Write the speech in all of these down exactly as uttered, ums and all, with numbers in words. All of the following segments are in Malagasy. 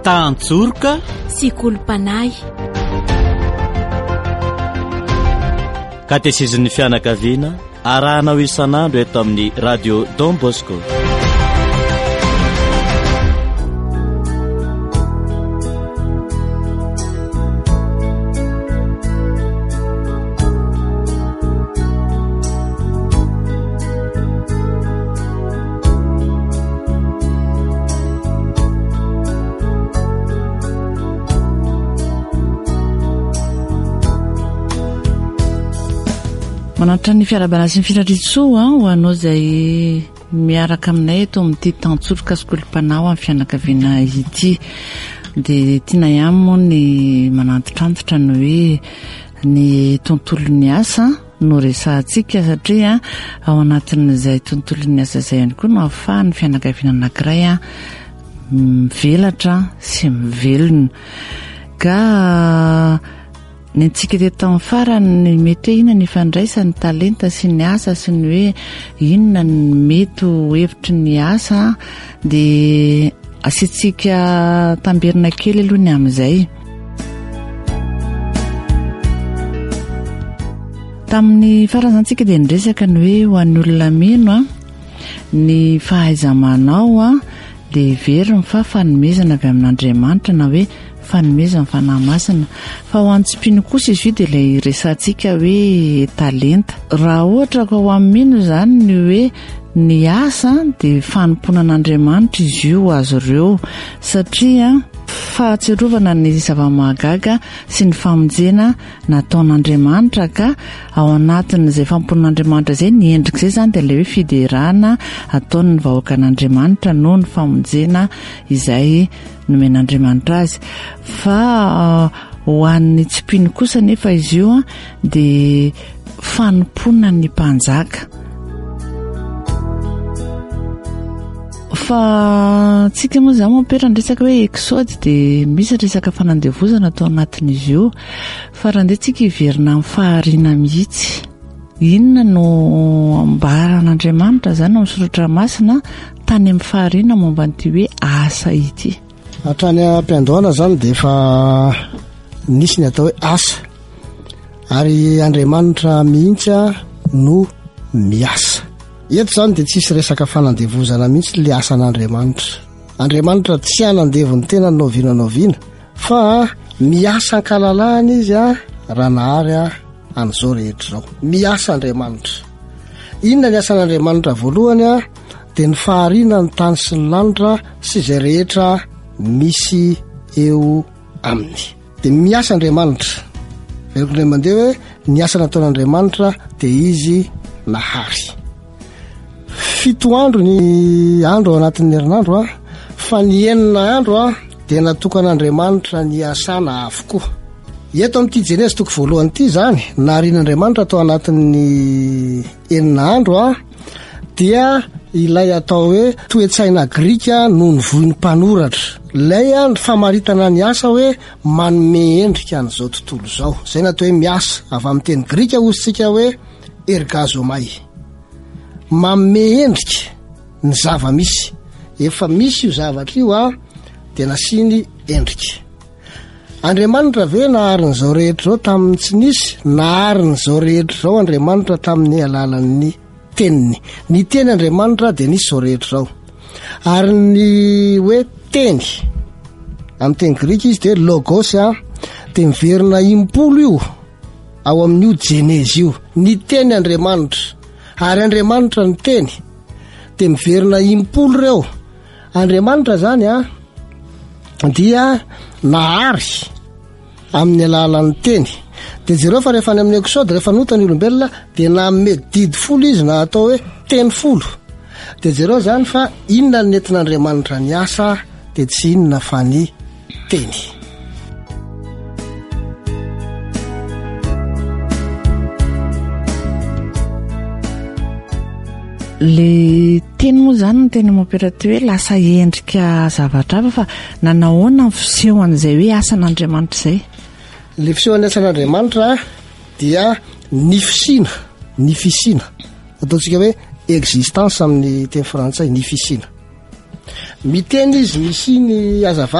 tantsorika sy kolompanay. Katezizin'ny fianakaviana arahanao isan'andro eto amin'ny radio Don Bosco. Manatra ny fiarabana sy ny firatritsoa ho anao izay miaraka aminay eto amin'ity tantsorika sy kolompanao amin'ny fianakaviana ity. Dia tiana ihany moa ny manantitrantitra ny hoe ny tontolon'ny asa no resahantsika satria ao anatin'izay tontolon'ny asa izay ihany koa no ahafahan'ny fianakaviana anankiray mivelatra sy mivelona. Ka ny antsika teto amin'ny farany mety hoe inona ny ifandraisan'ny talenta sy ny asa sy ny hoe inona ny mety ho hevitry ny asa dia asiantsika tamberina kely aloha ny amin'izay. Tamin'ny farazantsika dia niresaka ny hoe ho an'ny olona mino a ny fahaiza-manao a dia veriny fa fanomezana avy amin'Andriamanitra na hoe fanomezana fanahy masina. Fa ho antsipiny kosa izy io dia ilay resantsika hoe talenta. Raha ohatra ka ho amin'ny mino izany ny hoe ny asa dia fanomponan'Andriamanitra izy io azo ireo satria fahatsiarovana ny zava-mahagaga sy ny famonjena nataon'Andriamanitra ka ao anatin'izay famponan'Andriamanitra izay ny endrika izay izany dia ilay hoe fiderana ataony ny vahoakan'Andriamanitra noho ny famonjena izay nomen'Andriamanitra azy. Fa uh, ho an'ny tsipiny kosa nefa izy io dia fanomponana ny mpanjaka. Fa tsika moa izany mampera ny resaka hoe eksody dia misy resaka fanandevozana atao anatin'izy io. Fa raha ndeha tsika hiverina amin'ny fahariana mihitsy, inona no ambaran'Andriamanitra izany amin'ny soratra masina tany amin'ny fahariana momba an'ity hoe asa ity. Hatrany am-piandohana izany dia efa nisy ny atao hoe asa ary Andriamanitra mihitsy no miasa. Eto izany dia tsisy resaka fanandevozana mihitsy le asan'Andriamanitra. Andriamanitra tsy hanandevo ny tena noviana noviana fa miasa ankalalahana izy a raha nahary a an'izao rehetra izao. Miasa Andriamanitra. Inona ny asan'Andriamanitra voalohany a dia ny fahariana ny tany sy ny lanitra sy izay rehetra misy eo aminy. Dia miasa Andriamanitra. Veriko ilay mandeha hoe ny asa nataon'Andriamanitra dia izy nahary. Fito andro ny andro ao anatin'ny herinandro a, fa ny enina andro a dia natokan'Andriamanitra ny asana avokoa. Eto amin'ity Jeneza toko voalohany ity izany, naharian'Andriamanitra atao anatin'ny enina andro a dia ilay atao hoe toe-tsaina Grika no nivohin'ny mpanoratra. Ilay a ny famaritana ny asa hoe manome endrika an'izao tontolo izao. Izay natao hoe miasa, avy amin'ny teny Grika ozintsika hoe ergazomai. Manome endrika ny zava-misy. Efa misy io zavatra io a dia nasiany endrika. Andriamanitra ve naharin'izao rehetra izao tamin'ny tsy nisy, naharin'izao rehetra izao Andriamanitra tamin'ny alalan'ny teniny. Ny teny Andriamanitra dia nisy izao rehetra izao. Ary ny hoe teny amin'ny teny Grika izy dia logos a dia miverina impolo io ao amin'io Jeneza io. Ny teny Andriamanitra ary Andriamanitra ny teny dia miverina impolo ireo. Andriamanitra izany a dia nahary amin'ny alalan'ny teny. Dia jereo fa rehefa any amin'ny eksody rehefa nota ny olombelona dia nanome didy folo izy na atao hoe teny folo. Dia jereo izany fa inona ny nentin'Andriamanitra ny asa dia tsy inona fa ny teny. Le teny moa izany no teny mampiarahatra hoe lasa endrika zavatra hafa, fa nanahoana ny fisehoan'izay hoe asan'Andriamanitra izay? Le fisehoan'ny asan'Andriamanitra dia ny fisina, ny fisina. Ataontsika hoe existence amin'ny teny frantsay, ny fisina. Miteny izy misy ny hazavana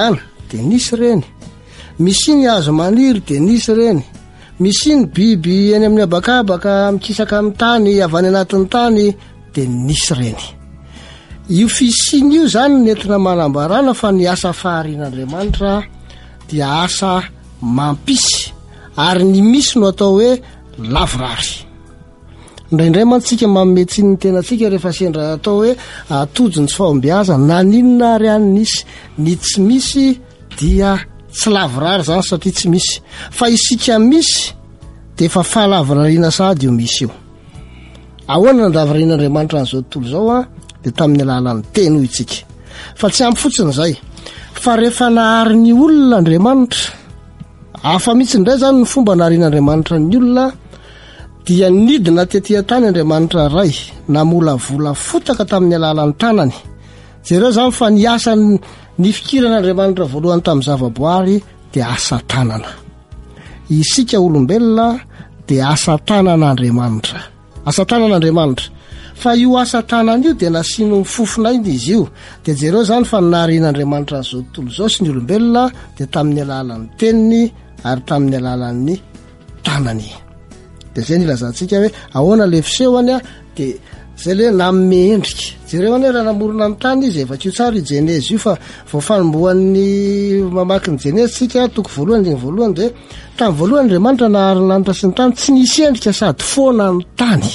dia nisy ireny, misy ny hazo maniry dia nisy ireny, misy ny biby eny amin'ny abakabaka mikisaka amin'ny tany avy any anatin'ny tany dia nisy ireny. Io fisiny io zany nentina manambarana fa ny asa faharian'Andriamanitra dia asa mampisy ary ny misy no atao hoe lavorary. Indraindray mantsika mametsy ny tenantsika rehefa sendra atao hoe atody ny tsy fahombiaza na ninona ary any nisy, ny tsy misy dia tsy lavorary zany satria tsy misy, fa isika misy dia efa fahalavorariana sady io misy io. Ahoana nandavarinaN'Andriamanitra n'izao tontolo izao a dia tamin'ny alalan'ny teny hoy isika. Fa tsy ampy fotsiny izay, fa rehefa nahary ny olona Andriamanitra, hafa mihitsy indray zany ny fomba naharian'Andriamanitra ny olona, dia nidina tetỳ tany Andriamanitra ray namola vola fotaka tamin'ny alalan'ny tanany. Jereo zany fa ny asa ny fikiran'Andriamanitra voalohany tamin'ny zavaboary dia asa tanana. Isika olombelona dia asa tanan'Andriamanitra, asa tanan'Andriamanitra. Fa io asa tanana io dia nasino fofona iny izy io. Dia jereo zany fa naharian'Andriamanitra n'izao tontolo izao sy ny olombelona dia tamin'ny alalan'ny teniny ary tamin'ny alalan'ny tanany. Dia zay ny ilazantsika hoe ahoana le fisehony a dia zay le nanome endrika. Jereo any raha namorona amin'ny tany izy efa kio tsara i Jenezy io, fa vao fanombohan'ny mamaky ny Jenezy tsika toko voalohany ny voalohany dia tamin'ny voalohany Andriamanitra nahary ny lanitra sy ny tany, tsy nisy endrika sady foana ny tany.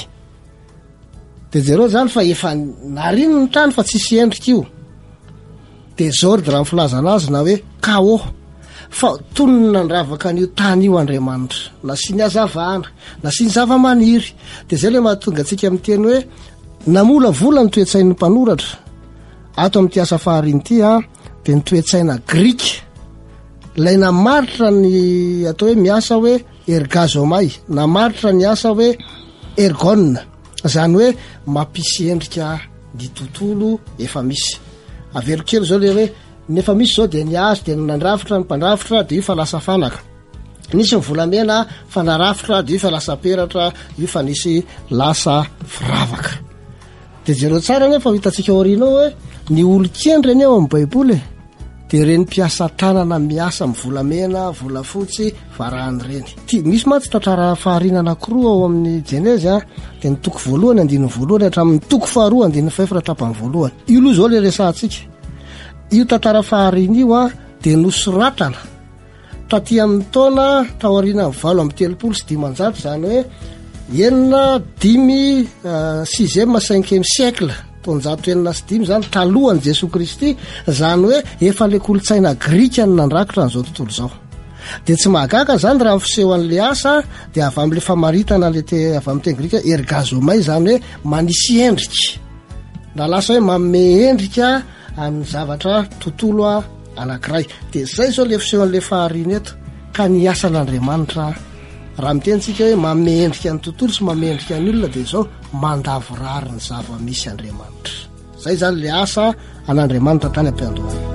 Dia jereo zany fa efa narino ny tany fa tsisy endrika io. Désordre raha filazana azy na hoe chaos, fa tonona nravaka an'io tany io Andriamanitra, nasiany hazavana, nasiany zava-maniry. Dia zay le mahatonga antsika amin'ny teny hoe namola vola ny toe-tsain'ny mpanoratra. Ato amin'ity asa fahariana ity a dia ny toe-tsaina Grika, ilay namaritra ny atao hoe miasa hoe ergazomai, namaritra ny asa hoe ergone, zany hoe mampisy endrika ny tontolo efa misy. Avelo kely zao le hoe ny efa misy zao dia ny hazo dia nandrafitra ny mpandrafitra dia io fa lasa fanaka, nisy ny volamena fa narafitra dia io fa lasa peratra, io fa nisy lasa firavaka. Dia jereo tsara nefa hitantsika aoriana hoe ny olon-kendreny eo amin'ny baiboly dia reny mpiasa tanana miasa amin'ny volamena, volafotsy, varahany reny. Misy mantsy tantara fahariana anankiroa ao amin'ny Jenezy a, dia ny toko voalohany andininy voalohany hatramin'ny toko faharoa andininy faefatra tapany voalohany. Io loha zao le resantsika. Io tantara fahariana io a dia nosoratana taty amin'ny taona taoriana amin'ny valo amin'ny telopolo sy dimanjato, zany hoe enina dimy sixième cinquième siècle, taonjato enina sy dimy zany talohan'i Jesosy Kristy, zany hoe efa le kolotsaina Grika ny nandrakotra n'izao tontolo izao. Dia tsy mahagaga zany raha fisehoan'le asa dia avy amin'le famaritana le te avy amin'ny teny Grika ergazomai, zany hoe manisy endrika, na lasa hoe manome endrika amin'ny zavatra tontolo anankiray. Dia zay zao le fisehoan'le fahariana eto, ka ny asan'Andriamanitra raha mitentsika hoe manome endrika ny tontolo sy manome endrika ny olona dia zao mandavorary ny zava-misy Andriamanitra. Zay zany le asa an'Andriamanitra tany am-piandohana.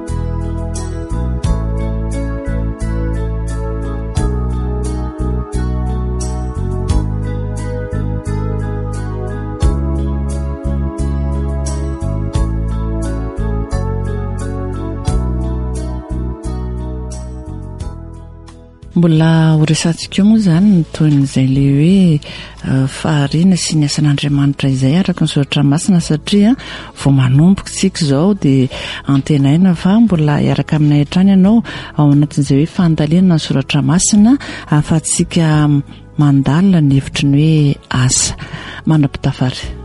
Mbola horesantsika moa zany ny toin'izay le hoe fahariana sy ny asan'Andriamanitra izay araka ny soratra masina, satria vao manomboka tsika zao dia antenaina fa mbola hiaraka aminay hatrany ianao ao anatin'izay hoe fandaliana ny soratra masina ahafahantsika mandalina ny hevitry ny hoe asa. Manam-pitafary.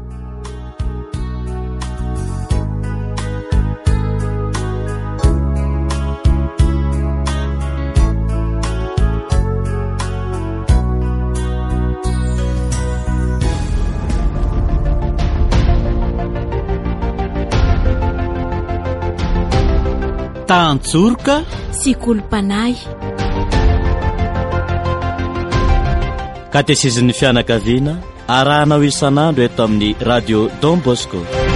Tantsorika sy kolompanay. Katesezin'ny fianakaviana arahanao isan'andro eto amin'ny radio Don Bosco.